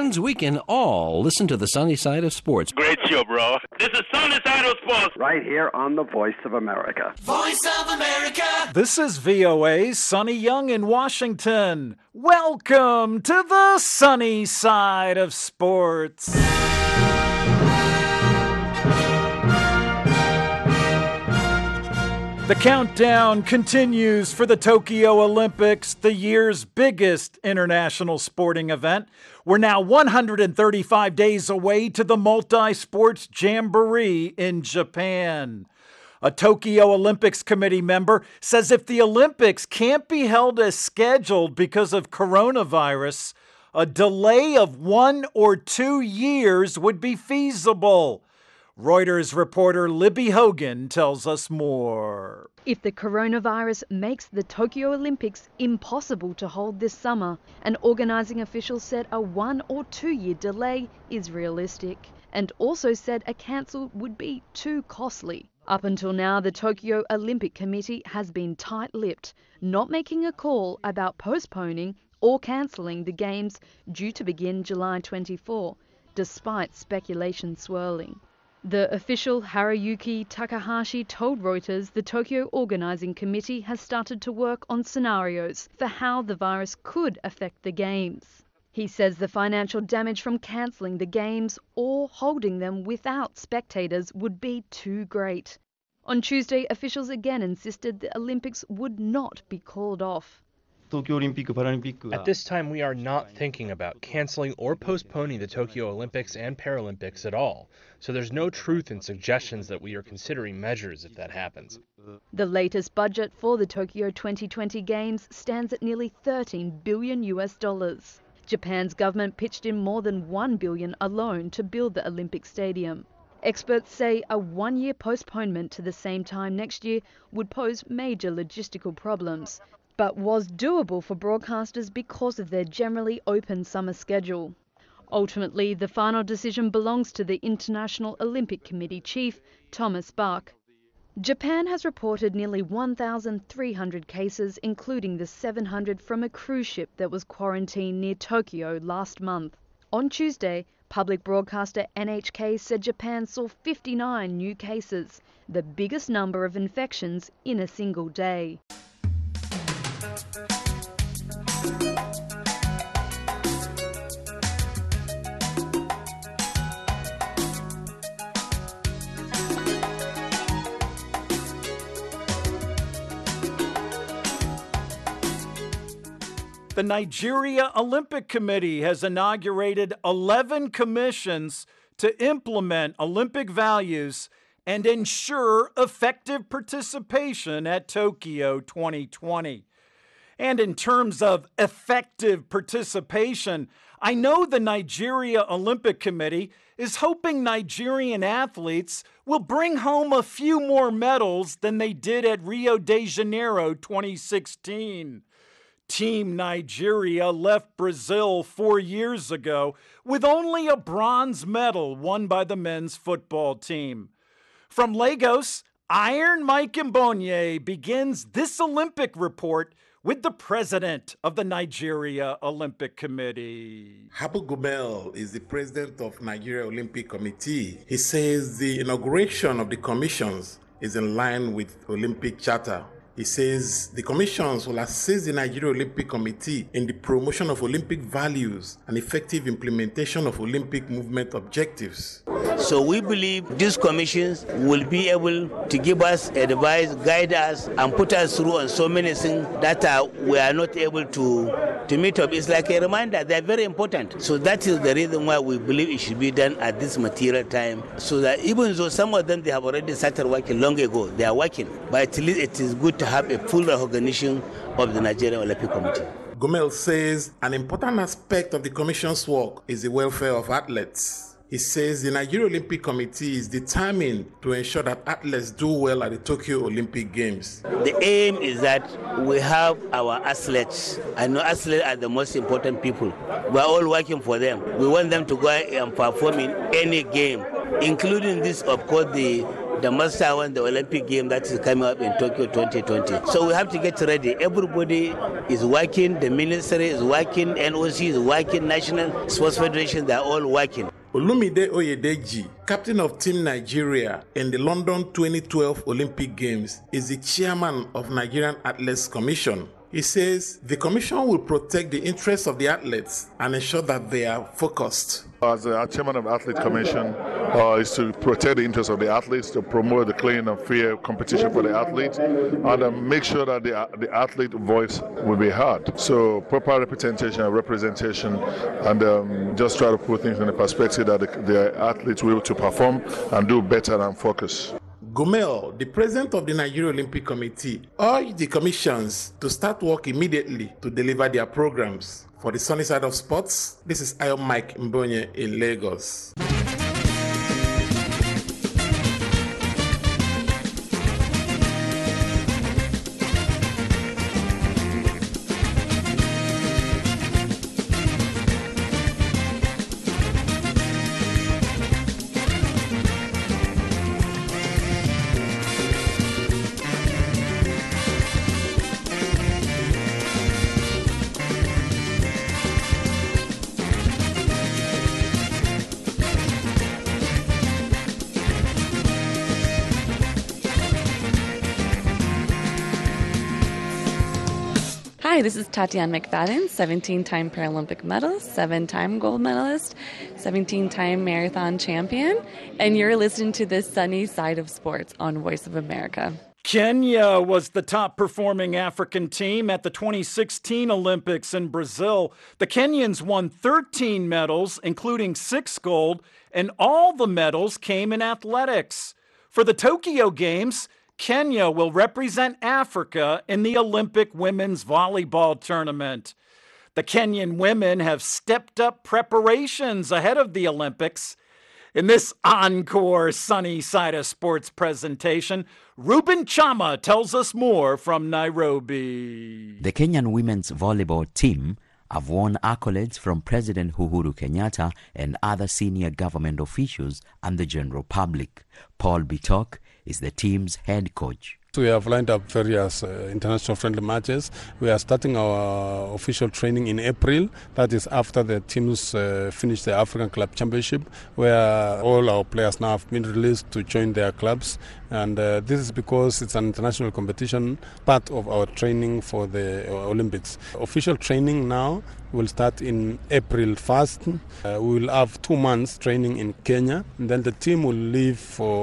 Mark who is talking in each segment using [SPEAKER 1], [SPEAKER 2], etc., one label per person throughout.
[SPEAKER 1] fans, we can all listen to the sunny side of sports.
[SPEAKER 2] Great show, bro. This is Sunny Side of Sports.
[SPEAKER 3] Right here on the Voice of America.
[SPEAKER 4] Voice of America.
[SPEAKER 5] This is VOA's Sonny Young in Washington. Welcome to the sunny side of sports. The countdown continues for the Tokyo Olympics, the year's biggest international sporting event. We're now 135 days away to the multi-sports jamboree in Japan. A Tokyo Olympics Committee member says if the Olympics can't be held as scheduled because of coronavirus, a delay of 1 or 2 years would be feasible. Reuters reporter Libby Hogan tells us more.
[SPEAKER 6] If the coronavirus makes the Tokyo Olympics impossible to hold this summer, an organising official said a 1 or 2 year delay is realistic, and also said a cancel would be too costly. Up until now, the Tokyo Olympic Committee has been tight-lipped, not making a call about postponing or cancelling the Games due to begin July 24, despite speculation swirling. The official Haruyuki Takahashi told Reuters the Tokyo Organising Committee has started to work on scenarios for how the virus could affect the Games. He says the financial damage from cancelling the Games or holding them without spectators would be too great. On Tuesday, officials again insisted the Olympics would not be called off.
[SPEAKER 7] At this time, we are not thinking about canceling or postponing the Tokyo Olympics and Paralympics at all, so there's no truth in suggestions that we are considering measures if that happens.
[SPEAKER 6] The latest budget for the Tokyo 2020 Games stands at nearly $13 billion. Japan's government pitched in more than $1 billion alone to build the Olympic Stadium. Experts say a 1 year postponement to the same time next year would pose major logistical problems, but was doable for broadcasters because of their generally open summer schedule. Ultimately, the final decision belongs to the International Olympic Committee chief, Thomas Bach. Japan has reported nearly 1,300 cases, including the 700 from a cruise ship that was quarantined near Tokyo last month. On Tuesday, public broadcaster NHK said Japan saw 59 new cases, the biggest number of infections in a single day.
[SPEAKER 5] The Nigeria Olympic Committee has inaugurated 11 commissions to implement Olympic values and ensure effective participation at Tokyo 2020. And in terms of effective participation, I know the Nigeria Olympic Committee is hoping Nigerian athletes will bring home a few more medals than they did at Rio de Janeiro 2016. Team Nigeria left Brazil 4 years ago with only a bronze medal won by the men's football team. From Lagos, Iron Mike Mbonye begins this Olympic report with the president of the Nigeria Olympic Committee.
[SPEAKER 8] Habu Gumel is the president of Nigeria Olympic Committee. He says the inauguration of the commissions is in line with Olympic Charter. He says the commissions will assist the Nigeria Olympic Committee in the promotion of Olympic values and effective implementation of Olympic movement objectives.
[SPEAKER 9] So we believe these commissions will be able to give us advice, guide us, and put us through on so many things that we are not able to meet up. It's like a reminder. They're very important. So that is the reason why we believe it should be done at this material time. So that even though some of them, they have already started working long ago, they are working. But at least it is good to have a full recognition of the Nigerian Olympic Committee.
[SPEAKER 8] Gomel says an important aspect of the Commission's work is the welfare of athletes. He says the Nigeria Olympic Committee is determined to ensure that athletes do well at the Tokyo Olympic Games.
[SPEAKER 9] The aim is that we have our athletes. I know athletes are the most important people. We are all working for them. We want them to go and perform in any game, including this, of course, the the master one, the Olympic game that is coming up in Tokyo 2020. So we have to get ready. Everybody is working, the ministry is working, NOC is working, National Sports Federation, they're all working.
[SPEAKER 8] Olumide Oyedeji, captain of Team Nigeria in the London 2012 Olympic Games, is the chairman of Nigerian Athletes Commission. He says the commission will protect the interests of the athletes and ensure that they are focused.
[SPEAKER 4] As the chairman of the Athlete Commission, is to protect the interests of the athletes, to promote the clean and fair competition for the athletes, and make sure that the athlete voice will be heard. So proper representation, and just try to put things in the perspective that the athletes will be able to perform and do better and focus.
[SPEAKER 8] Gumel, the president of the Nigeria Olympic Committee, urged the commissions to start work immediately to deliver their programs. For the sunny side of sports, this is Ayo Mike Mbonye in Lagos.
[SPEAKER 10] Hi, this is Tatiana McFadden, 17-time Paralympic medalist, 7-time gold medalist, 17-time marathon champion, and you're listening to the sunny side of sports on Voice of America.
[SPEAKER 5] Kenya was the top-performing African team at the 2016 Olympics in Brazil. The Kenyans won 13 medals, including 6 gold, and all the medals came in athletics. For the Tokyo Games, Kenya will represent Africa in the Olympic women's volleyball tournament. The Kenyan women have stepped up preparations ahead of the Olympics. In this encore Sunny Side of Sports presentation, Ruben Chama tells us more from Nairobi.
[SPEAKER 11] The Kenyan women's volleyball team have won accolades from President Uhuru Kenyatta and other senior government officials and the general public. Paul Bitok is the team's head coach.
[SPEAKER 12] We have lined up various international friendly matches. We are starting our official training in April. That is after the teams finish the African Club Championship, where all our players now have been released to join their clubs. And this is because it's an international competition, part of our training for the Olympics. Official training now will start in April 1st. We will have 2 months training in Kenya, and then the team will leave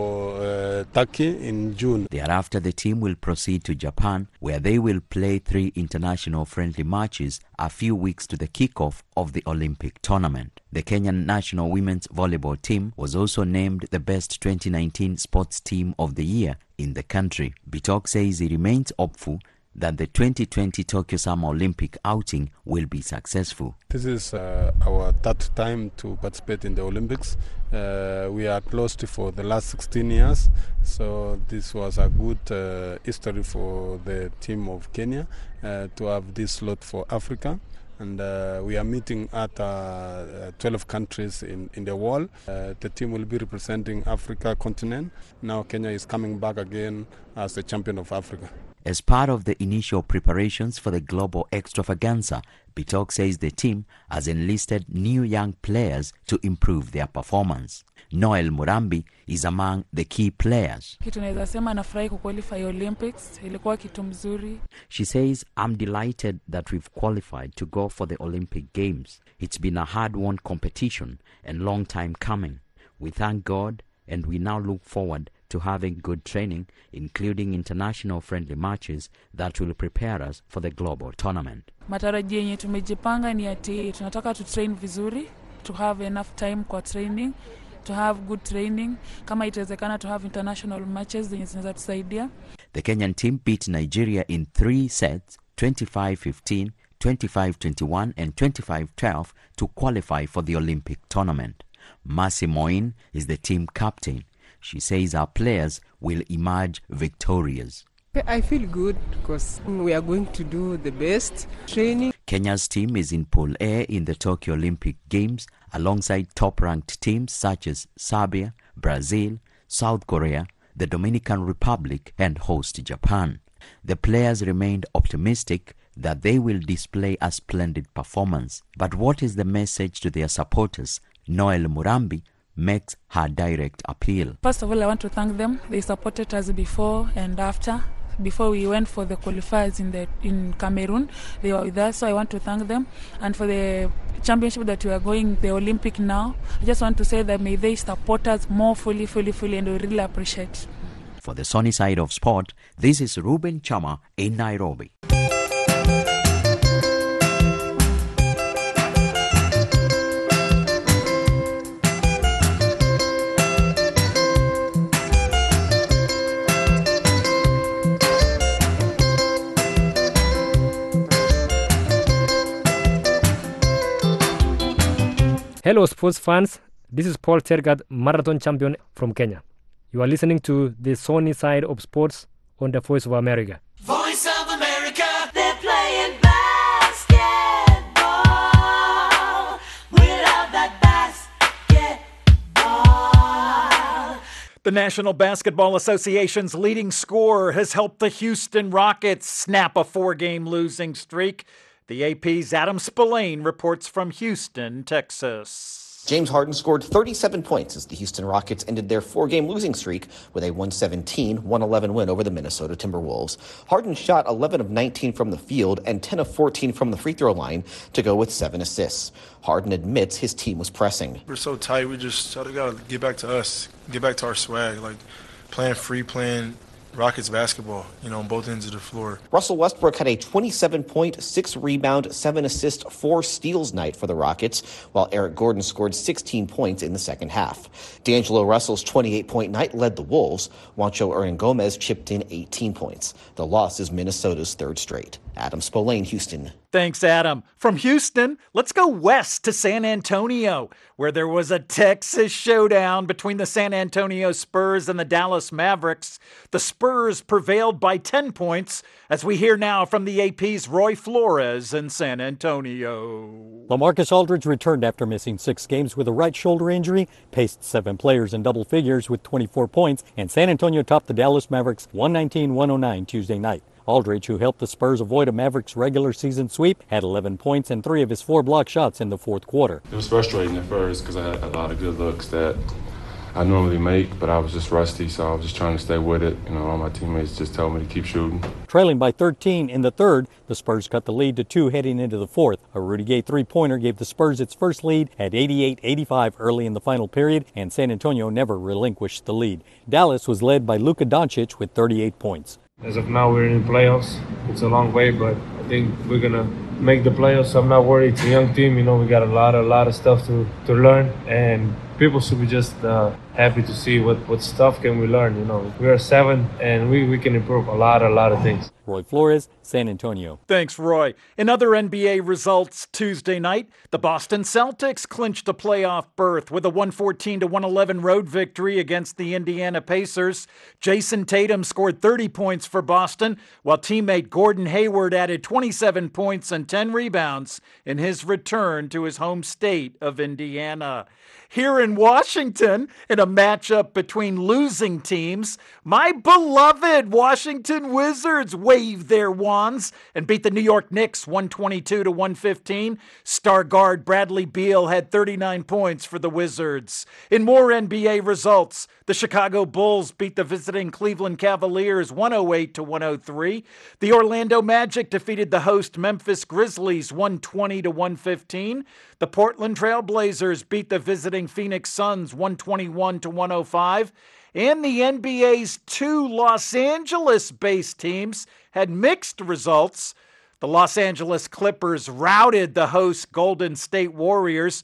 [SPEAKER 12] for Turkey in June.
[SPEAKER 11] Thereafter, the team will proceed to Japan, where they will play 3 international friendly matches a few weeks to the kickoff of the Olympic tournament. The Kenyan national women's volleyball team was also named the best 2019 sports team of the year in the country. Bitok says he remains hopeful that the 2020 Tokyo Summer Olympic outing will be successful.
[SPEAKER 12] This is our third time to participate in the Olympics. We are close to for the last 16 years, so this was a good history for the team of Kenya to have this slot for Africa. And we are meeting at 12 countries in the world. The team will be representing Africa continent. Now Kenya is coming back again as the champion of Africa.
[SPEAKER 11] As part of the initial preparations for the global extravaganza, Bitok says the team has enlisted new young players to improve their performance. Noel Murambi is among the key players. She says, I'm delighted that we've qualified to go for the Olympic Games. It's been a hard-won competition and long time coming. We thank God and we now look forward to having good training, including international friendly matches that will prepare us for the global tournament.
[SPEAKER 13] Matarajio yenye tumejipanga ni ati tunataka to train vizuri, to have enough time kwa training, to have good training, kama itawezekana to have international matches zenye zinaweza tusaidia.
[SPEAKER 11] The Kenyan team beat Nigeria in 3 sets, 25-15, 25-21 and 25-12 to qualify for the Olympic tournament. Mercy Moin is the team captain. She says our players will emerge victorious.
[SPEAKER 14] I feel good because we are going to do the best training.
[SPEAKER 11] Kenya's team is in Pool A in the Tokyo Olympic Games alongside top-ranked teams such as Serbia, Brazil, South Korea, the Dominican Republic, and host Japan. The players remained optimistic that they will display a splendid performance. But what is the message to their supporters? Noel Murambi makes her direct appeal.
[SPEAKER 13] First of all, I want to thank them. They supported us before and after. Before we went for the qualifiers in Cameroon, they were with us, so I want to thank them. And for the championship that we are going, the Olympic now, I just want to say that may they support us more fully, and we really appreciate.
[SPEAKER 11] For the sunny side of sport, this is Ruben Chama in Nairobi.
[SPEAKER 15] Hello sports fans, this is Paul Tergat, marathon champion from Kenya. You are listening to the sunny side of sports on the Voice of America.
[SPEAKER 16] Voice of America, they're playing basketball. We love that basketball.
[SPEAKER 5] The National Basketball Association's leading scorer has helped the Houston Rockets snap a 4-game losing streak. The AP's Adam Spillane reports from Houston, Texas.
[SPEAKER 17] James Harden scored 37 points as the Houston Rockets ended their 4-game losing streak with a 117-111 win over the Minnesota Timberwolves. Harden shot 11 of 19 from the field and 10 of 14 from the free throw line to go with 7 assists. Harden admits his team was pressing.
[SPEAKER 18] We're so tight, we just got to get back to us, get back to our swag, like playing free, playing Rockets basketball, on both ends of the floor.
[SPEAKER 17] Russell Westbrook had a 27-point, 6-rebound, 7-assist, 4 steals night for the Rockets, while Eric Gordon scored 16 points in the second half. D'Angelo Russell's 28-point night led the Wolves. Juancho Hernan-Gomez chipped in 18 points. The loss is Minnesota's third straight. Adam Spillane, Houston.
[SPEAKER 5] Thanks, Adam. From Houston, let's go west to San Antonio, where there was a Texas showdown between the San Antonio Spurs and the Dallas Mavericks. The Spurs prevailed by 10 points, as we hear now from the AP's Roy Flores in San Antonio.
[SPEAKER 19] LaMarcus Aldridge returned after missing 6 games with a right shoulder injury, paced 7 players in double figures with 24 points, and San Antonio topped the Dallas Mavericks 119-109 Tuesday night. Aldridge, who helped the Spurs avoid a Mavericks regular season sweep, had 11 points and 3 of his 4 block shots in the fourth quarter.
[SPEAKER 20] It was frustrating at first because I had a lot of good looks that I normally make, but I was just rusty, so I was just trying to stay with it. All my teammates just told me to keep shooting.
[SPEAKER 19] Trailing by 13 in the third, the Spurs cut the lead to 2 heading into the fourth. A Rudy Gay three-pointer gave the Spurs its first lead at 88-85 early in the final period, and San Antonio never relinquished the lead. Dallas was led by Luka Doncic with 38 points.
[SPEAKER 21] As of now, we're in the playoffs. It's a long way, but I think we're going to make the playoffs. I'm not worried. It's a young team. We got a lot of stuff to learn, and people should be just happy to see what stuff can we learn. We are 7, and we can improve a lot of things.
[SPEAKER 19] Roy Flores, San Antonio.
[SPEAKER 5] Thanks, Roy. In other NBA results Tuesday night, the Boston Celtics clinched a playoff berth with a 114-111 road victory against the Indiana Pacers. Jason Tatum scored 30 points for Boston, while teammate Gordon Hayward added 27 points and 10 rebounds in his return to his home state of Indiana. Here in Washington, in a matchup between losing teams, my beloved Washington Wizards waved their wands and beat the New York Knicks 122-115. Star guard Bradley Beal had 39 points for the Wizards. In more NBA results, the Chicago Bulls beat the visiting Cleveland Cavaliers 108-103. The Orlando Magic defeated the host Memphis Grizzlies 120-115. The Portland Trail Blazers beat the visiting Phoenix Suns 121-105. And the NBA's 2 Los Angeles-based teams had mixed results. The Los Angeles Clippers routed the host Golden State Warriors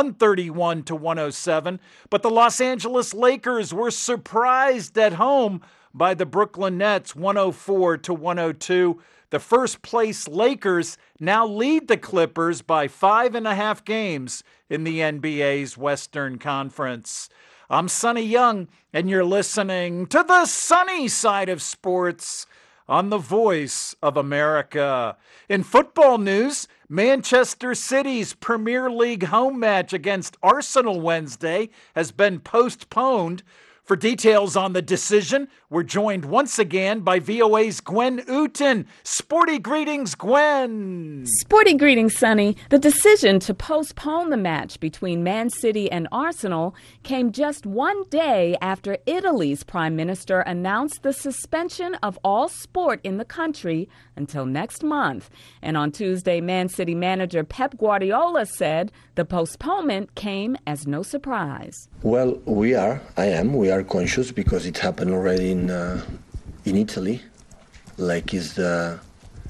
[SPEAKER 5] 131-107, but the Los Angeles Lakers were surprised at home by the Brooklyn Nets 104-102. The first-place Lakers now lead the Clippers by 5.5 games in the NBA's Western Conference. I'm Sonny Young, and you're listening to the sunny side of sports on the Voice of America. In football news, Manchester City's Premier League home match against Arsenal Wednesday has been postponed For details on the decision, we're joined once again by VOA's Gwen Ooten. Sporty greetings, Gwen.
[SPEAKER 1] Sporty greetings, Sonny. The decision to postpone the match between Man City and Arsenal came just one day after Italy's Prime Minister announced the suspension of all sport in the country until next month. And on Tuesday, Man City manager Pep Guardiola said the postponement came as no surprise.
[SPEAKER 22] Well, we are conscious because it happened already in Italy. Like the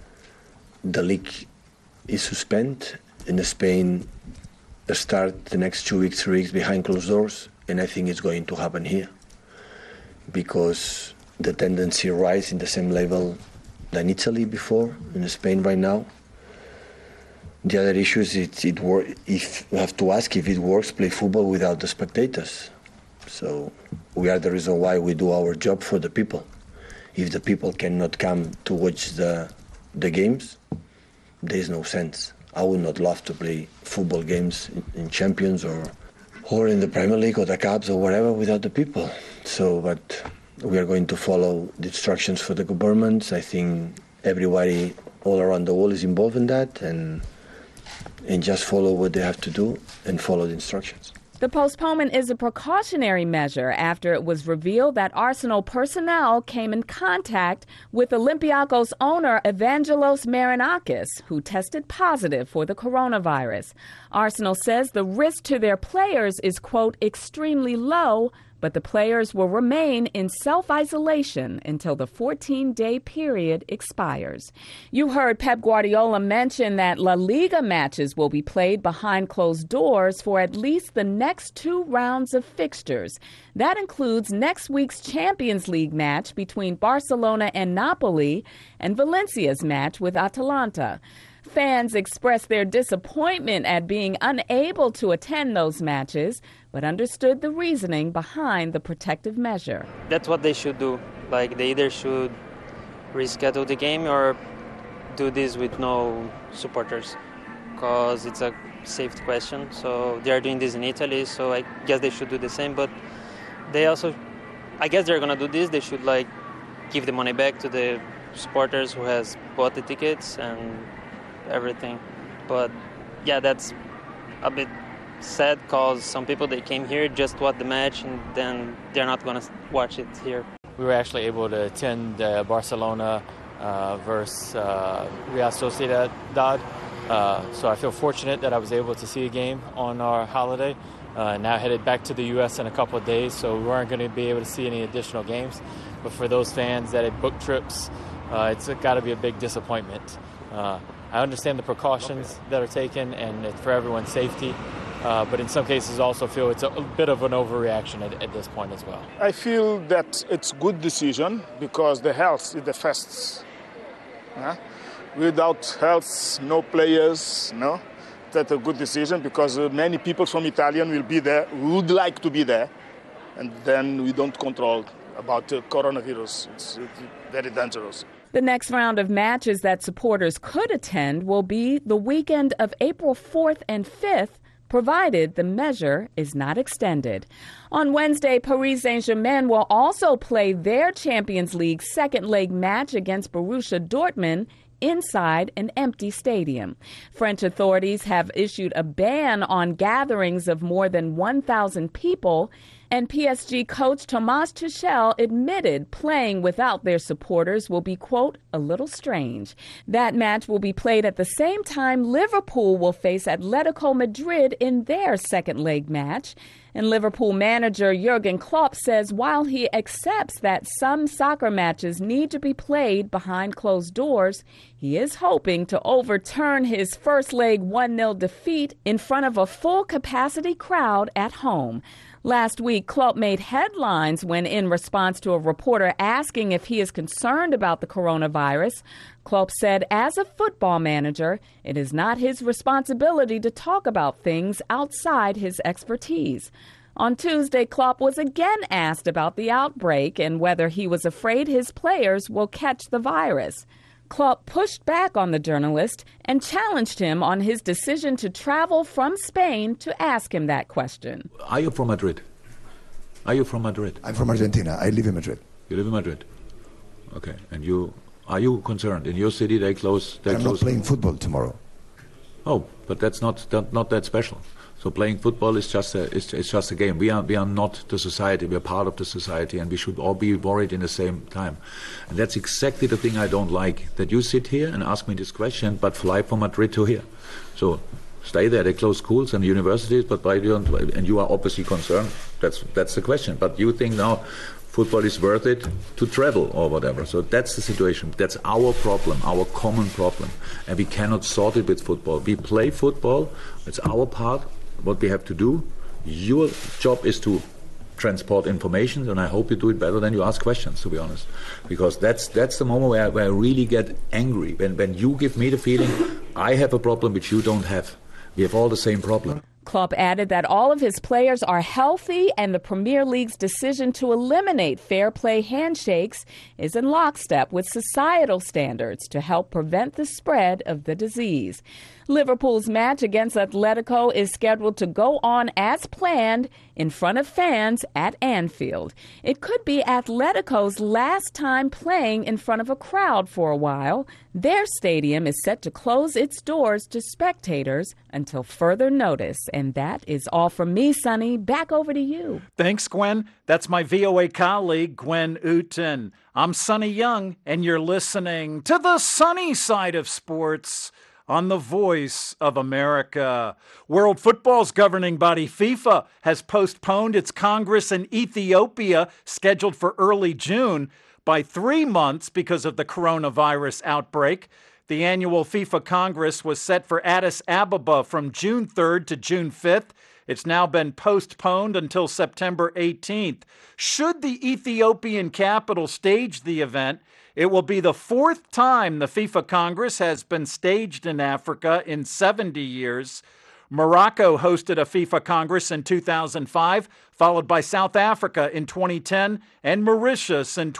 [SPEAKER 22] league is suspended in Spain. Start the next 2 weeks, 3 weeks behind closed doors, and I think it's going to happen here because the tendency rise in the same level than Italy before in Spain right now. The other issue is if we have to ask if it works, play football without the spectators. So we are the reason why we do our job for the people. If the people cannot come to watch the games, there is no sense. I would not love to play football games in Champions or in the Premier League or the Cups or whatever without the people. So, but we are going to follow the instructions for the governments. I think everybody all around the world is involved in that and just follow what they have to do and follow the instructions.
[SPEAKER 1] The postponement is a precautionary measure after it was revealed that Arsenal personnel came in contact with Olympiacos owner Evangelos Marinakis, who tested positive for the coronavirus. Arsenal says the risk to their players is, quote, extremely low, but the players will remain in self-isolation until the 14-day period expires. You heard Pep Guardiola mention that La Liga matches will be played behind closed doors for at least the next 2 rounds of fixtures. That includes next week's Champions League match between Barcelona and Napoli and Valencia's match with Atalanta. Fans expressed their disappointment at being unable to attend those matches, but understood the reasoning behind the protective measure.
[SPEAKER 23] That's what they should do. Like, they either should reschedule the game or do this with no supporters, because it's a safety question. So they are doing this in Italy, so I guess they should do the same. But they also, I guess they're going to do this. They should, like, give the money back to the supporters who has bought the tickets and everything. But yeah, that's a bit sad because some people, they came here just to watch the match and then they're not going to watch it here.
[SPEAKER 24] We were actually able to attend Barcelona versus Real Sociedad. So I feel fortunate that I was able to see a game on our holiday. Now headed back to the U.S. in a couple of days, so we weren't going to be able to see any additional games. But for those fans that had booked trips, it's got to be a big disappointment. I understand the precautions that are taken and for everyone's safety, but in some cases also feel it's a bit of an overreaction at this point as well.
[SPEAKER 25] I feel that it's a good decision because the health is the first. Without health, no players, no? That's a good decision because many people from Italian will be there, would like to be there, and then we don't control about the coronavirus. It's very dangerous.
[SPEAKER 1] The next round of matches that supporters could attend will be the weekend of April 4th and 5th, provided the measure is not extended. On Wednesday, Paris Saint-Germain will also play their Champions League second leg match against Borussia Dortmund inside an empty stadium. French authorities have issued a ban on gatherings of more than 1,000 people, and PSG coach Thomas Tuchel admitted playing without their supporters will be, quote, a little strange. That match will be played at the same time Liverpool will face Atletico Madrid in their second leg match. And Liverpool manager Jurgen Klopp says while he accepts that some soccer matches need to be played behind closed doors, he is hoping to overturn his first leg 1-0 defeat in front of a full-capacity crowd at home. Last week, Klopp made headlines when, in response to a reporter asking if he is concerned about the coronavirus, Klopp said, as a football manager, it is not his responsibility to talk about things outside his expertise. On Tuesday, Klopp was again asked about the outbreak and whether he was afraid his players will catch the virus. Klopp pushed back on the journalist and challenged him on his decision to travel from Spain to ask him that question.
[SPEAKER 26] Are you from Madrid?
[SPEAKER 2] Are you from Madrid?
[SPEAKER 3] I'm from Argentina. I live in Madrid.
[SPEAKER 2] You live in Madrid. Okay. And are you concerned? In your city they close...
[SPEAKER 3] I'm not playing football tomorrow.
[SPEAKER 2] Oh, but that's not that special. So playing football is just a game. We are not the society. We are part of the society, and we should all be worried in the same time. And that's exactly the thing I don't like. That you sit here and ask me this question, but fly from Madrid to here. So stay there. They close schools and universities, but why don't? And you are obviously concerned. That's the question. But you think now football is worth it to travel or whatever. So that's the situation. That's our problem, our common problem, and we cannot sort it with football. We play football. It's our part. What we have to do, your job is to transport information, and I hope you do it better than you ask questions, to be honest. Because that's the moment where I really get angry. When you give me the feeling I have a problem which you don't have. We have all the same problem.
[SPEAKER 1] Klopp added that all of his players are healthy and the Premier League's decision to eliminate fair play handshakes is in lockstep with societal standards to help prevent the spread of the disease. Liverpool's match against Atletico is scheduled to go on as planned in front of fans at Anfield. It could be Atletico's last time playing in front of a crowd for a while. Their stadium is set to close its doors to spectators until further notice. And that is all from me, Sonny. Back over to you.
[SPEAKER 5] Thanks, Gwen. That's my VOA colleague, Gwen Uten. I'm Sonny Young, and you're listening to the sunny side of sports on the Voice of America. World Football's governing body, FIFA, has postponed its Congress in Ethiopia, scheduled for early June, by 3 months because of the coronavirus outbreak. The annual FIFA Congress was set for Addis Ababa from June 3rd to June 5th. It's now been postponed until September 18th. Should the Ethiopian capital stage the event, it will be the 4th time the FIFA Congress has been staged in Africa in 70 years. Morocco hosted a FIFA Congress in 2005, followed by South Africa in 2010 and Mauritius in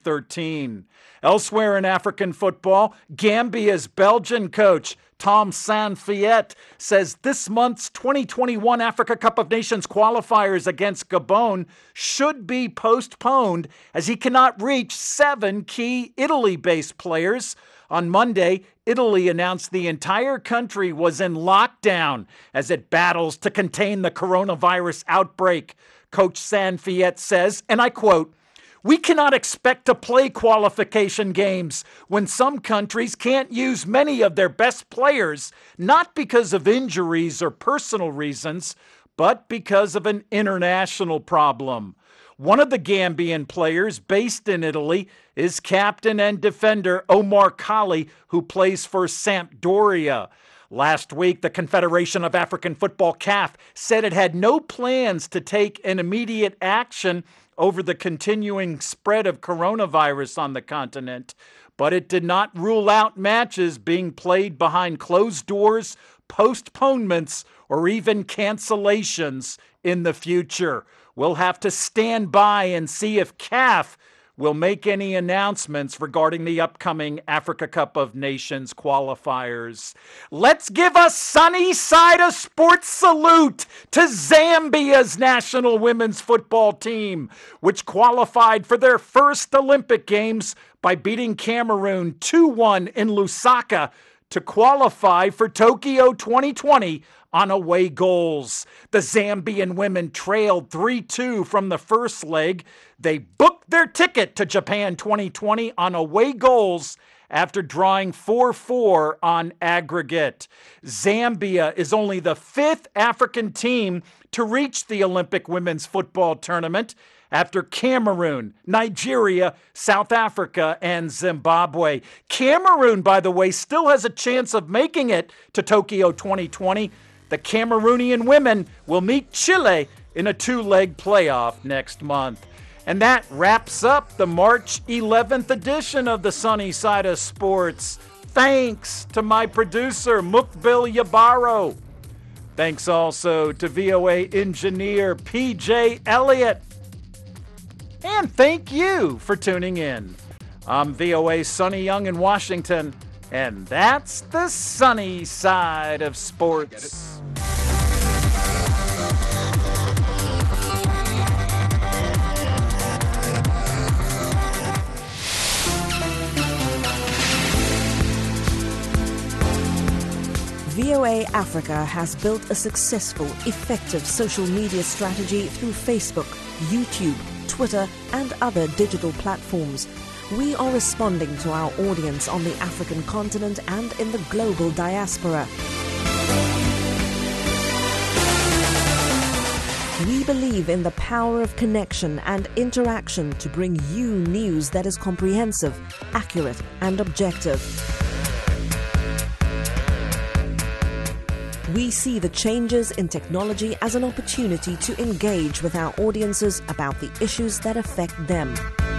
[SPEAKER 5] 2013. Elsewhere in African football, Gambia's Belgian coach Tom Saintfiet says this month's 2021 Africa Cup of Nations qualifiers against Gabon should be postponed as he cannot reach 7 key Italy-based players. On Monday, Italy announced the entire country was in lockdown as it battles to contain the coronavirus outbreak. Coach Saintfiet says, and I quote, "We cannot expect to play qualification games when some countries can't use many of their best players, not because of injuries or personal reasons, but because of an international problem." One of the Gambian players based in Italy is captain and defender Omar Kali, who plays for Sampdoria. Last week, the Confederation of African Football, CAF, said it had no plans to take an immediate action over the continuing spread of coronavirus on the continent, but it did not rule out matches being played behind closed doors, postponements, or even cancellations in the future. We'll have to stand by and see if CAF will make any announcements regarding the upcoming Africa Cup of Nations qualifiers. Let's give a sunny side of sports salute to Zambia's national women's football team, which qualified for their first Olympic Games by beating Cameroon 2-1 in Lusaka to qualify for Tokyo 2020 on away goals. The Zambian women trailed 3-2 from the first leg. They booked their ticket to Japan 2020 on away goals after drawing 4-4 on aggregate. Zambia is only the 5th African team to reach the Olympic women's football tournament after Cameroon, Nigeria, South Africa, and Zimbabwe. Cameroon, by the way, still has a chance of making it to Tokyo 2020. The Cameroonian women will meet Chile in a 2-leg playoff next month. And that wraps up the March 11th edition of the Sunny Side of Sports. Thanks to my producer, Mukbil Yabaro. Thanks also to VOA engineer PJ Elliott. And thank you for tuning in. I'm VOA Sonny Young in Washington, and that's the sunny side of sports.
[SPEAKER 4] VOA Africa has built a successful, effective social media strategy through Facebook, YouTube, Twitter, and other digital platforms. We are responding to our audience on the African continent and in the global diaspora. We believe in the power of connection and interaction to bring you news that is comprehensive, accurate, and objective. We see the changes in technology as an opportunity to engage with our audiences about the issues that affect them.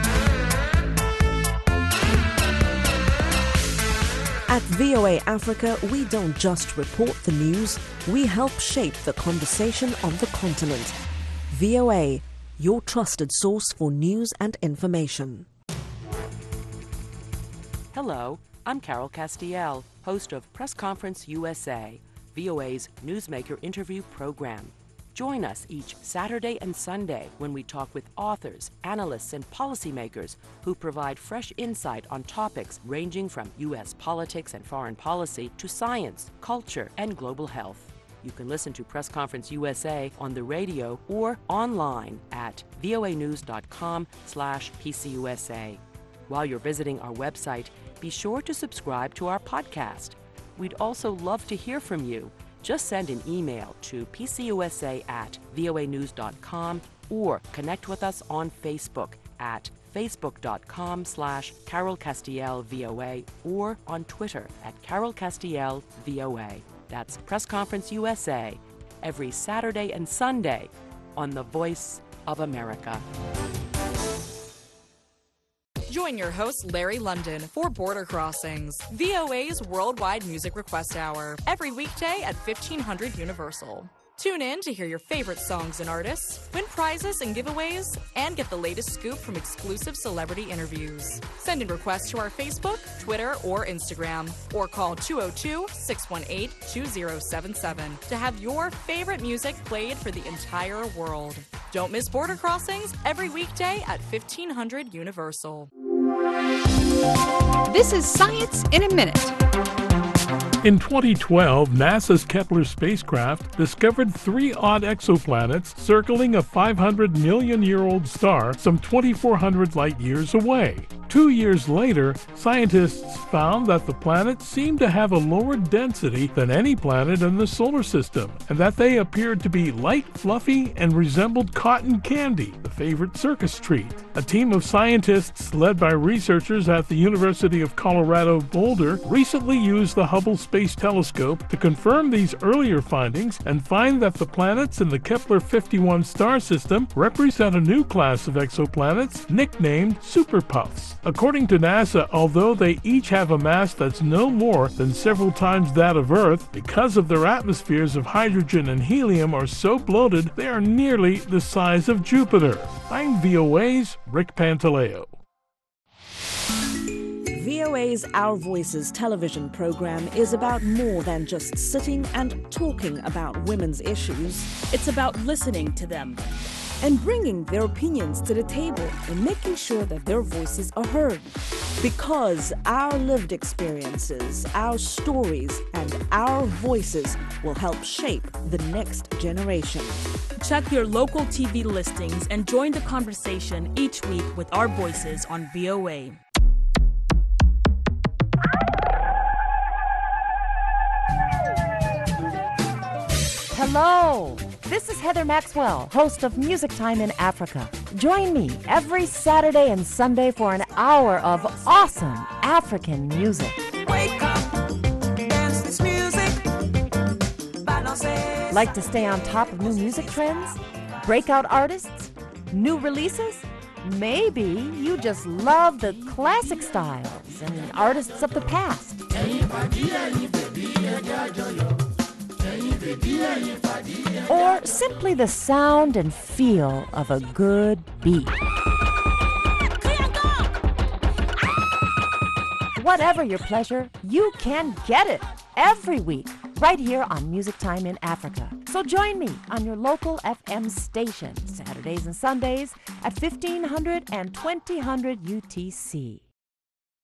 [SPEAKER 4] At VOA Africa, we don't just report the news, we help shape the conversation on the continent. VOA, your trusted source for news and information.
[SPEAKER 6] Hello, I'm Carol Castiel, host of Press Conference USA, VOA's newsmaker interview program. Join us each Saturday and Sunday when we talk with authors, analysts, and policymakers who provide fresh insight on topics ranging from U.S. politics and foreign policy to science, culture, and global health. You can listen to Press Conference USA on the radio or online at voanews.com/PCUSA. While you're visiting our website, be sure to subscribe to our podcast. We'd also love to hear from you. Just send an email to pcusa@voanews.com or connect with us on Facebook at facebook.com/CarolCastielVOA or on Twitter at CarolCastielVOA. That's Press Conference USA, every Saturday and Sunday on the Voice of America.
[SPEAKER 7] Join your host, Larry London, for Border Crossings, VOA's worldwide music request hour, every weekday at 1500 Universal. Tune in to hear your favorite songs and artists, win prizes and giveaways, and get the latest scoop from exclusive celebrity interviews. Send in requests to our Facebook, Twitter, or Instagram, or call 202-618-2077 to have your favorite music played for the entire world. Don't miss Border Crossings every weekday at 1500 Universal.
[SPEAKER 8] This is Science in a Minute.
[SPEAKER 9] In 2012, NASA's Kepler spacecraft discovered 3 odd exoplanets circling a 500-million-year-old star some 2,400 light-years away. 2 years later, scientists found that the planets seemed to have a lower density than any planet in the solar system, and that they appeared to be light, fluffy, and resembled cotton candy, the favorite circus treat. A team of scientists led by researchers at the University of Colorado Boulder recently used the Hubble Space Telescope to confirm these earlier findings and find that the planets in the Kepler-51 star system represent a new class of exoplanets nicknamed superpuffs. According to NASA, although they each have a mass that's no more than several times that of Earth, because of their atmospheres of hydrogen and helium are so bloated, they are nearly the size of Jupiter. I'm VOA's Rick Pantaleo.
[SPEAKER 4] VOA's Our Voices television program is about more than just sitting and talking about women's issues.
[SPEAKER 26] It's about listening to them
[SPEAKER 4] and bringing their opinions to the table and making sure that their voices are heard. Because our lived experiences, our stories, and our voices will help shape the next generation.
[SPEAKER 26] Check your local TV listings and join the conversation each week with our voices on VOA.
[SPEAKER 27] Hello, this is Heather Maxwell, host of Music Time in Africa. Join me every Saturday and Sunday for an hour of awesome African music.
[SPEAKER 16] Wake up, dance this music.
[SPEAKER 27] Like to stay on top of new music trends? Breakout artists? New releases? Maybe you just love the classic styles and artists of the past. Or simply the sound and feel of a good beat. Whatever your pleasure, you can get it every week right here on Music Time in Africa. So join me on your local FM station Saturdays and Sundays at 1500 and 2000 UTC.